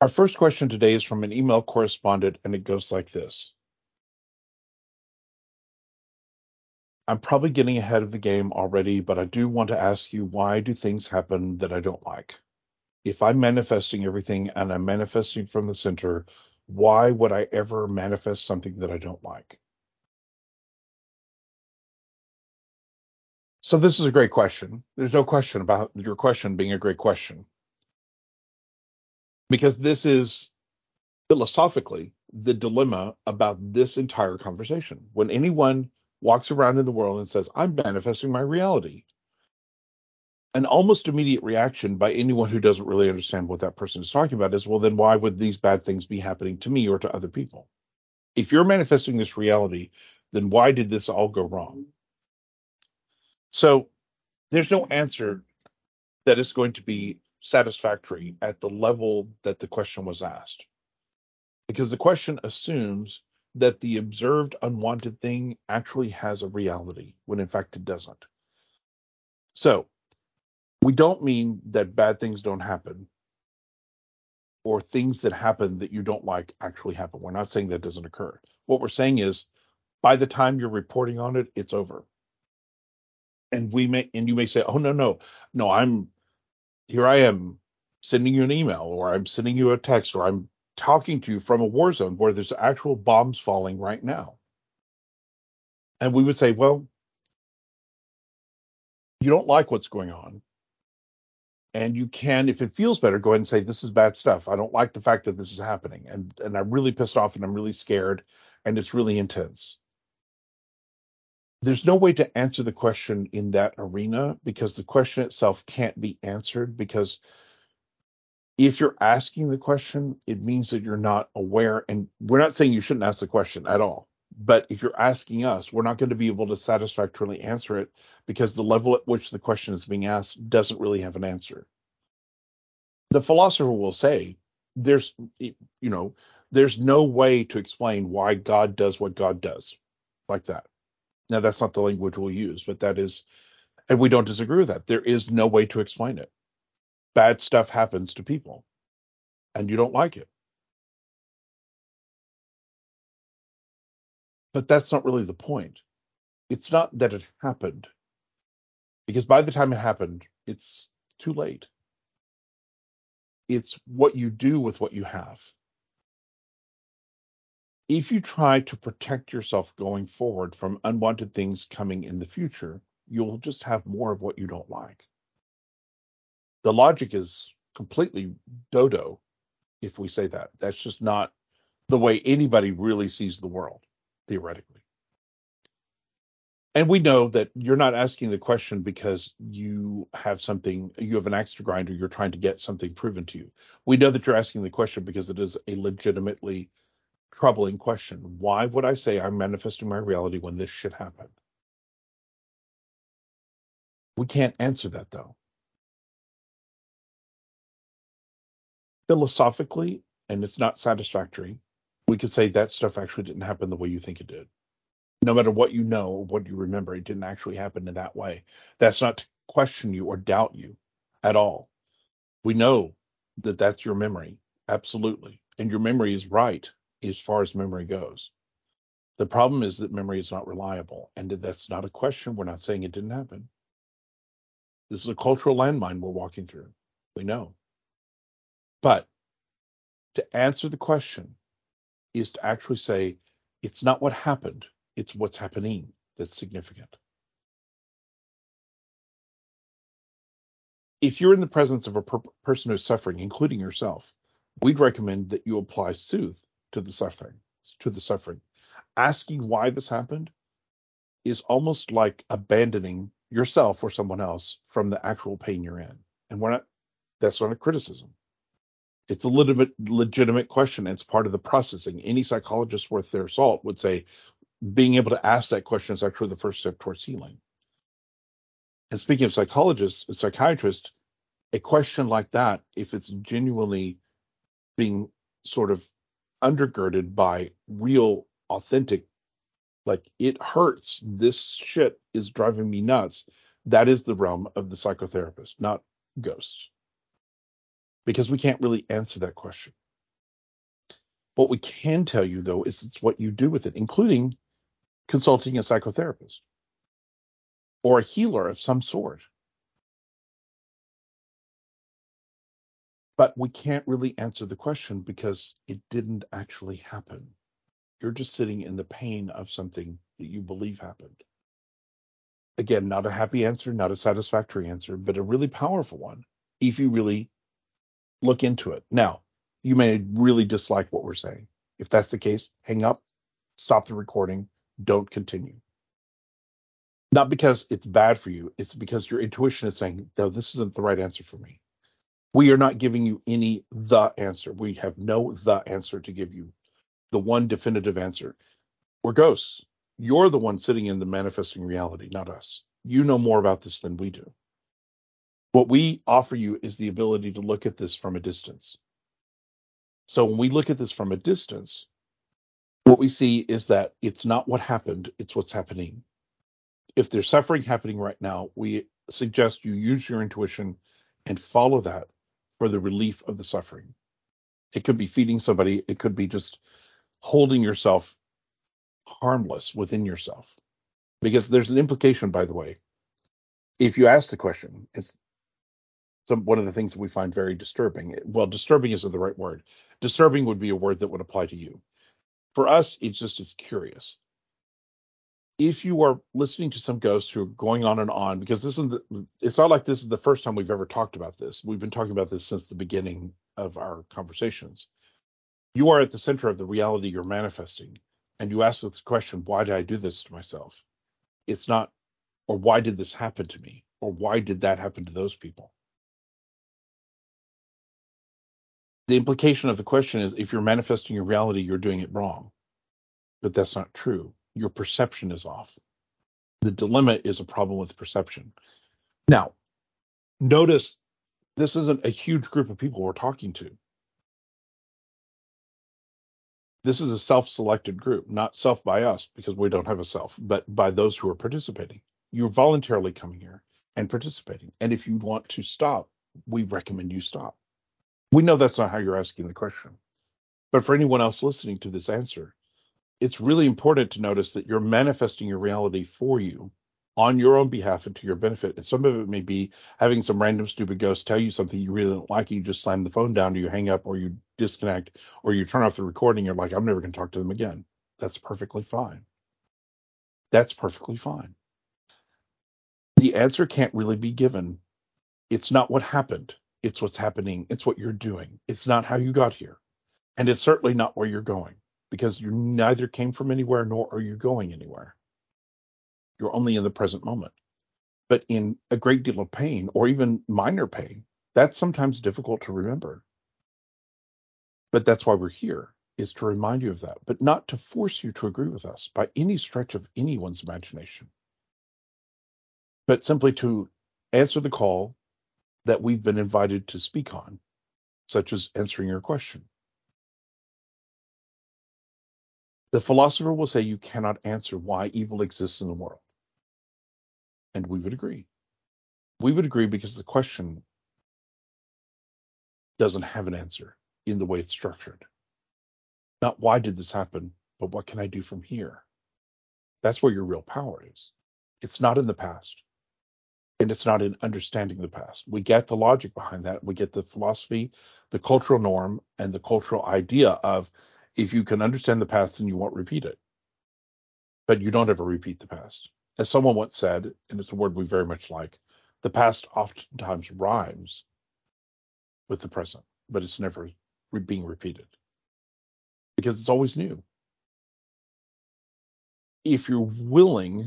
Our first question today is from an email correspondent, and it goes like this. I'm probably getting ahead of the game already, but I do want to ask you, why do things happen that I don't like? If I'm manifesting everything and I'm manifesting from the center, why would I ever manifest something that I don't like? So this is a great question. There's no question about your question being a great question, because this is philosophically the dilemma about this entire conversation. When anyone walks around in the world and says, I'm manifesting my reality, an almost immediate reaction by anyone who doesn't really understand what that person is talking about is, well, then why would these bad things be happening to me or to other people? If you're manifesting this reality, then why did this all go wrong? So there's no answer that is going to be satisfactory at the level that the question was asked, because the question assumes that the observed unwanted thing actually has a reality when in fact it doesn't. So we don't mean that bad things don't happen or things that happen that you don't like actually happen. We're not saying that doesn't occur. What we're saying is, by the time you're reporting on it, it's over. And you may say, oh, no, here I am sending you an email, or I'm sending you a text, or I'm talking to you from a war zone where there's actual bombs falling right now. And we would say, well, you don't like what's going on. And you can, if it feels better, go ahead and say, this is bad stuff. I don't like the fact that this is happening. And I'm really pissed off and I'm really scared and it's really intense. There's no way to answer the question in that arena, because the question itself can't be answered, because if you're asking the question, it means that you're not aware. And we're not saying you shouldn't ask the question at all. But if you're asking us, we're not going to be able to satisfactorily answer it, because the level at which the question is being asked doesn't really have an answer. The philosopher will say, there's, you know, there's no way to explain why God does what God does, like that. Now, that's not the language we'll use, but that is, and we don't disagree with that. There is no way to explain it. Bad stuff happens to people, and you don't like it. But that's not really the point. It's not that it happened, because by the time it happened, it's too late. It's what you do with what you have. If you try to protect yourself going forward from unwanted things coming in the future, you'll just have more of what you don't like. The logic is completely dodo if we say that. That's just not the way anybody really sees the world, theoretically. And we know that you're not asking the question because you have an axe to grind, or you're trying to get something proven to you. We know that you're asking the question because it is a legitimately troubling question. Why would I say I'm manifesting my reality when this should happen? We can't answer that, though. Philosophically, and it's not satisfactory, we could say that stuff actually didn't happen the way you think it did. No matter what you know or what you remember, it didn't actually happen in that way. That's not to question you or doubt you at all. We know that that's your memory, absolutely. And your memory is right as far as memory goes. The problem is that memory is not reliable, and that's not a question. We're not saying it didn't happen. This is a cultural landmine we're walking through. We know. But to answer the question is to actually say, it's not what happened, it's what's happening that's significant. If you're in the presence of a person who's suffering, including yourself, we'd recommend that you apply soothe to the suffering, Asking why this happened is almost like abandoning yourself or someone else from the actual pain you're in. And that's not a criticism. It's a legitimate question. It's part of the processing. Any psychologist worth their salt would say being able to ask that question is actually the first step towards healing. And speaking of psychiatrists, a question like that, if it's genuinely being sort of undergirded by real, authentic, like, it hurts, this shit is driving me nuts, that is the realm of the psychotherapist, not ghosts. Because we can't really answer that question. What we can tell you, though, is it's what you do with it, including consulting a psychotherapist or a healer of some sort. But we can't really answer the question because it didn't actually happen. You're just sitting in the pain of something that you believe happened. Again, not a happy answer, not a satisfactory answer, but a really powerful one if you really look into it. Now, you may really dislike what we're saying. If that's the case, hang up, stop the recording, don't continue. Not because it's bad for you, it's because your intuition is saying, no, this isn't the right answer for me. We are not giving you any the answer. We have no the answer to give you. The one definitive answer. We're ghosts. You're the one sitting in the manifesting reality, not us. You know more about this than we do. What we offer you is the ability to look at this from a distance. So when we look at this from a distance, what we see is that it's not what happened, it's what's happening. If there's suffering happening right now, we suggest you use your intuition and follow that for the relief of the suffering. It could be feeding somebody, it could be just holding yourself harmless within yourself. Because there's an implication, by the way. If you ask the question, it's one of the things that we find very disturbing. Well, disturbing isn't the right word. Disturbing would be a word that would apply to you. For us, it's curious. If you are listening to some ghosts who are going on and on, because it's not like this is the first time we've ever talked about this. We've been talking about this since the beginning of our conversations. You are at the center of the reality you're manifesting, and you ask this question, why did I do this to myself? It's not, or why did this happen to me? Or why did that happen to those people? The implication of the question is if you're manifesting your reality, you're doing it wrong. But that's not true. Your perception is off. The dilemma is a problem with perception. Now, notice this isn't a huge group of people we're talking to. This is a self-selected group, not self by us because we don't have a self, but by those who are participating. You're voluntarily coming here and participating. And if you want to stop, we recommend you stop. We know that's not how you're asking the question. But for anyone else listening to this answer, it's really important to notice that you're manifesting your reality for you on your own behalf and to your benefit. And some of it may be having some random stupid ghost tell you something you really don't like, and you just slam the phone down, or you hang up, or you disconnect, or you turn off the recording. You're like, I'm never going to talk to them again. That's perfectly fine. That's perfectly fine. The answer can't really be given. It's not what happened. It's what's happening. It's what you're doing. It's not how you got here. And it's certainly not where you're going, because you neither came from anywhere nor are you going anywhere. You're only in the present moment. But in a great deal of pain or even minor pain, that's sometimes difficult to remember. But that's why we're here, is to remind you of that, but not to force you to agree with us by any stretch of anyone's imagination, but simply to answer the call that we've been invited to speak on, such as answering your question. The philosopher will say you cannot answer why evil exists in the world. And we would agree. We would agree because the question doesn't have an answer in the way it's structured. Not why did this happen, but what can I do from here? That's where your real power is. It's not in the past, and it's not in understanding the past. We get the logic behind that. We get the philosophy, the cultural norm, and the cultural idea of if you can understand the past, then you won't repeat it. But you don't ever repeat the past. As someone once said, and it's a word we very much like, the past oftentimes rhymes with the present, but it's never being repeated because it's always new. If you're willing,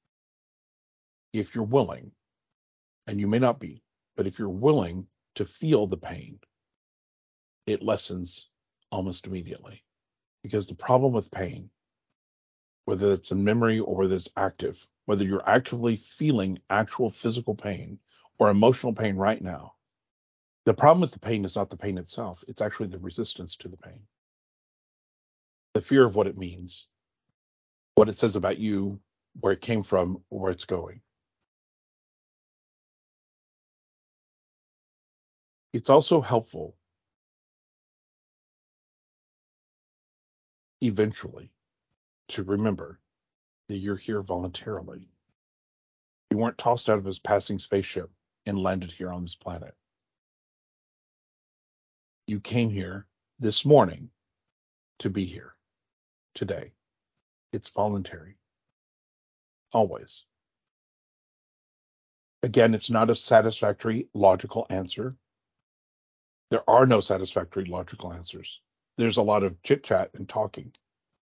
if you're willing, and you may not be, but if you're willing to feel the pain, it lessens almost immediately. Because the problem with pain, whether it's in memory or whether it's active, whether you're actively feeling actual physical pain or emotional pain right now, the problem with the pain is not the pain itself. It's actually the resistance to the pain, the fear of what it means, what it says about you, where it came from, where it's going. It's also helpful eventually to remember that you're here voluntarily. You weren't tossed out of his passing spaceship and landed here on this planet. You came here this morning to be here today. It's voluntary. Always. Again, it's not a satisfactory logical answer. There are no satisfactory logical answers. There's a lot of chit chat and talking.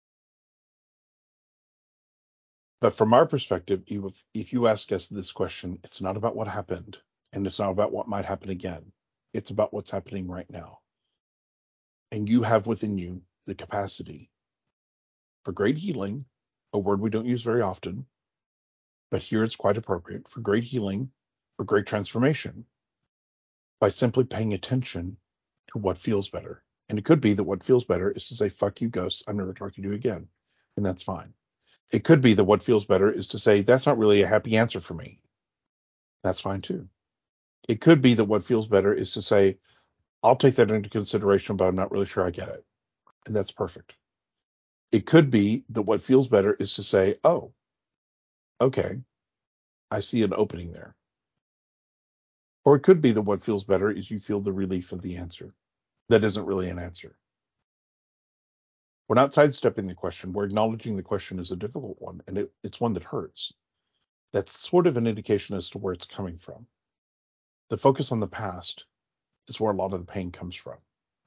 But from our perspective, if you ask us this question, it's not about what happened and it's not about what might happen again. It's about what's happening right now. And you have within you the capacity for great healing, a word we don't use very often, but here it's quite appropriate, for great healing, for great transformation, by simply paying attention to what feels better. And it could be that what feels better is to say, fuck you, ghosts, I'm never talking to you again. And that's fine. It could be that what feels better is to say, that's not really a happy answer for me. That's fine too. It could be that what feels better is to say, I'll take that into consideration, but I'm not really sure I get it. And that's perfect. It could be that what feels better is to say, oh, okay, I see an opening there. Or it could be that what feels better is you feel the relief of the answer. That isn't really an answer. We're not sidestepping the question. We're acknowledging the question is a difficult one, and it's one that hurts. That's sort of an indication as to where it's coming from. The focus on the past is where a lot of the pain comes from.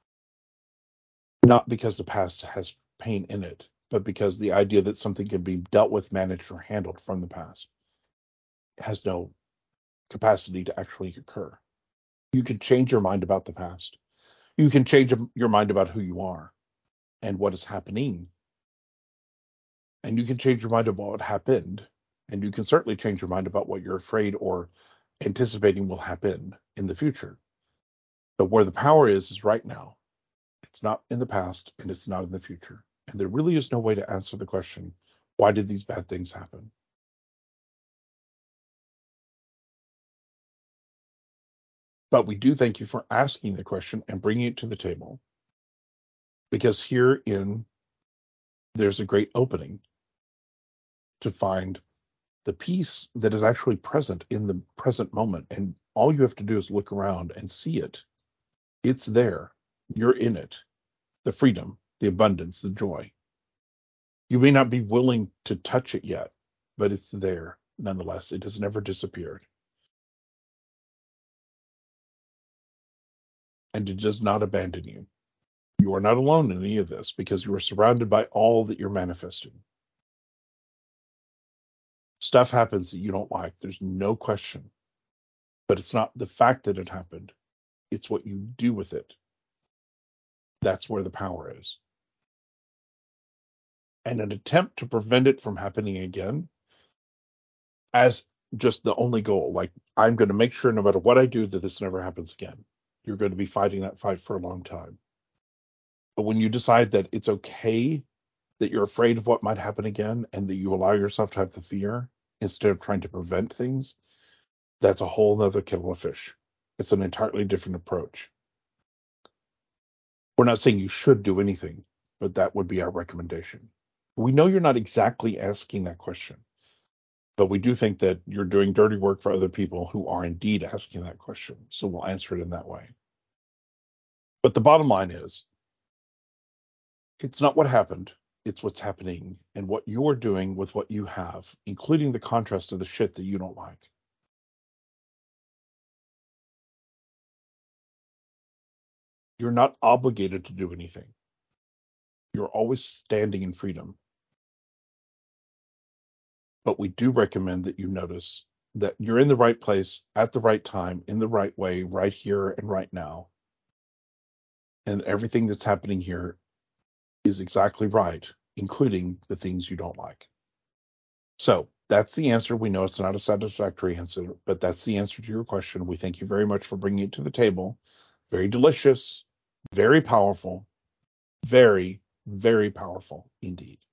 Not because the past has pain in it, but because the idea that something can be dealt with, managed, or handled from the past has no capacity to actually occur. You can change your mind about the past. You can change your mind about who you are and what is happening. And you can change your mind about what happened. And you can certainly change your mind about what you're afraid or anticipating will happen in the future. But where the power is right now. It's not in the past and it's not in the future. And there really is no way to answer the question, why did these bad things happen? But we do thank you for asking the question and bringing it to the table, because herein there's a great opening to find the peace that is actually present in the present moment. And all you have to do is look around and see it. It's there. You're in it. The freedom, the abundance, the joy. You may not be willing to touch it yet, but it's there nonetheless. It has never disappeared. And it does not abandon you. You are not alone in any of this because you are surrounded by all that you're manifesting. Stuff happens that you don't like. There's no question. But it's not the fact that it happened, it's what you do with it. That's where the power is. And an attempt to prevent it from happening again as just the only goal, like, I'm going to make sure no matter what I do that this never happens again. You're going to be fighting that fight for a long time. But when you decide that it's okay that you're afraid of what might happen again and that you allow yourself to have the fear instead of trying to prevent things, that's a whole nother kettle of fish. It's an entirely different approach. We're not saying you should do anything, but that would be our recommendation. We know you're not exactly asking that question, but we do think that you're doing dirty work for other people who are indeed asking that question. So we'll answer it in that way. But the bottom line is, it's not what happened, it's what's happening and what you're doing with what you have, including the contrast of the shit that you don't like. You're not obligated to do anything. You're always standing in freedom. But we do recommend that you notice that you're in the right place at the right time, in the right way, right here and right now. And everything that's happening here is exactly right, including the things you don't like. So that's the answer. We know it's not a satisfactory answer, but that's the answer to your question. We thank you very much for bringing it to the table. Very delicious, very powerful, very, very powerful indeed.